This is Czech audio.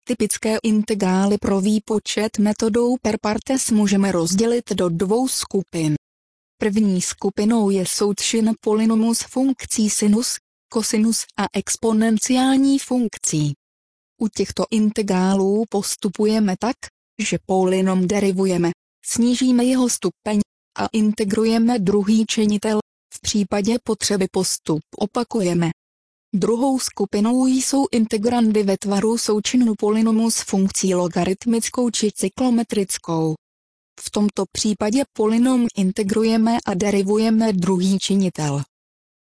Typické integrály pro výpočet metodou per partes můžeme rozdělit do dvou skupin. První skupinou je součin polynomus funkcí sinus, kosinus a exponenciální funkcí. U těchto integrálů postupujeme tak, že polynom derivujeme, snížíme jeho stupeň a integrujeme druhý činitel. V případě potřeby postup opakujeme. Druhou skupinou jsou integrandy ve tvaru součinu polynomus funkcí logaritmickou či cyklometrickou. V tomto případě polynom integrujeme a derivujeme druhý činitel.